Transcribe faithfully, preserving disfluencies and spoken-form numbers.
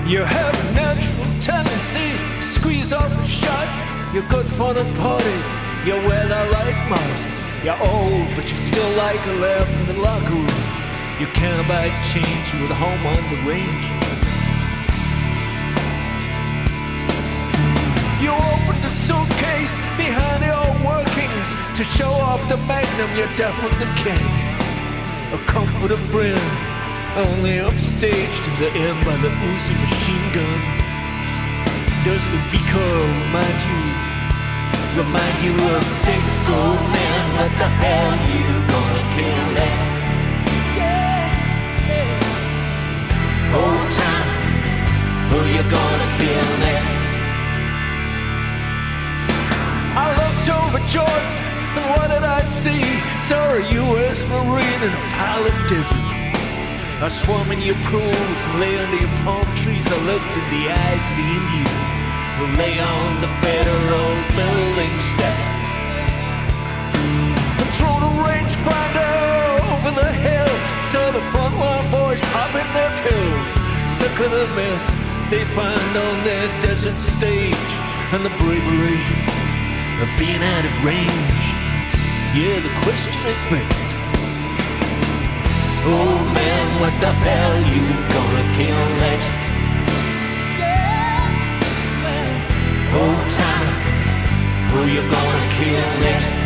You have a natural tendency to squeeze off a shot. You're good for the parties, you're well like Moses. You're old, but you still like a laugh in the locker room. You can't buy change with a home on the range. You open the suitcase behind your workings to show off the magnum you're deaf with the king. A comforter friend, only upstaged in the air by the Uzi machine gun. Does the recoil remind you, remind you of six old men? What the hell you gonna kill next? Old time, who you gonna kill next? I looked over Jordan, and what did I see? Saw a U S Marine and a pilot dibby. I swam in your pools and lay under your palm trees. I looked in the eyes of the Indian who lay on the federal building steps. And throw the rangefinder over the hill. Saw the frontline boys popping their pills. Sick of the mess they find on their desert stage, and the bravery of being out of range. Yeah, the question is fixed. Oh man, what the hell you gonna kill next? Oh time, who you gonna kill next?